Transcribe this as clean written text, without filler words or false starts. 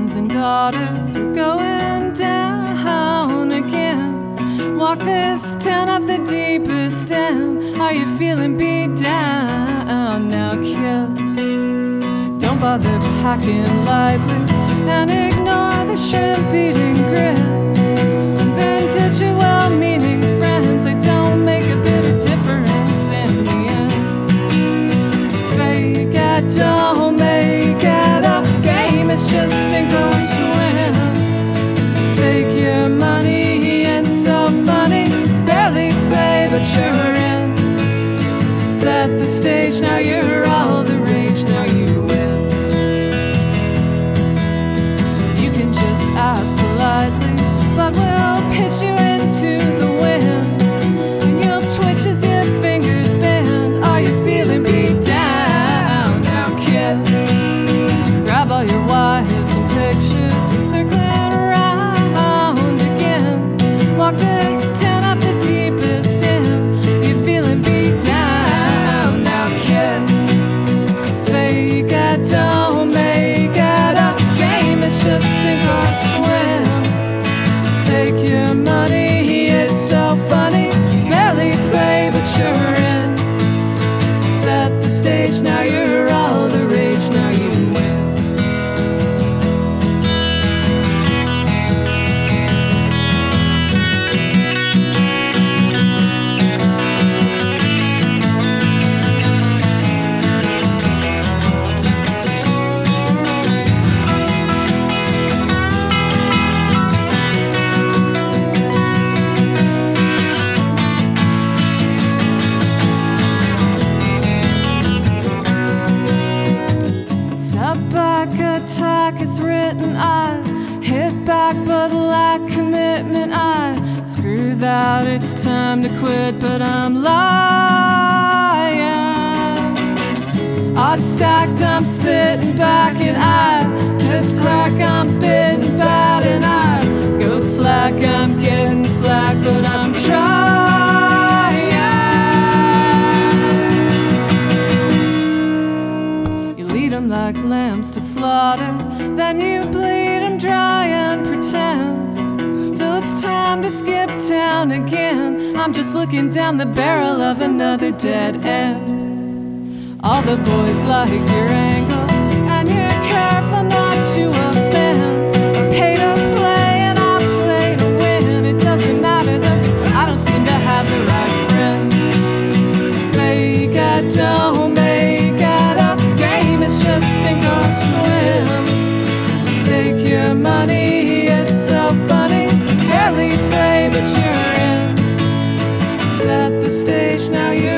sons and daughters, we're going down again. Walk this town of the deepest end. Are you feeling beat down now, kid? Don't bother packing lightly and ignore the shrimp-eating grits. And then ditch your well-meaning friends. They don't make a bit of difference in the end. Just fake it, don't make it a game. It's just sink or swim. Take your money, it's so funny. Barely play, but you're in. Set the stage, now you're all the rage, now you win. You can just ask politely, but we'll pitch you into the wind. And you'll twitch as your fingers bend. Are you feeling beat down now, kid? Grab all your wives and pictures, we're circling around again. Walk this town up the deepest end. You're feeling beat down now, kid. Just fake it, don't make it a game. It's just sink or swim. Take your money, it's so funny. Barely play, but you're in. Set the stage, now you're all the rage, now you win. Attack, it's written, I hit back but lack commitment. I screw that, it's time to quit, but I'm lying. Odds stacked, I'm sitting back and I just crack, I'm bitten bad and I go slack, I'm getting flack, but I'm trying. Like lambs to slaughter, then you bleed them dry and pretend till it's time to skip town again. I'm just looking down the barrel of another dead end. All the boys like your angle, and you're careful not to offend. I pay to play and I play to win. It doesn't matter though, 'cause I don't seem to have the right friends. Just fake it, don't make it a game. It's just sink or swim. Take your money, it's so funny. Barely play, but you're in. Set the stage, now you're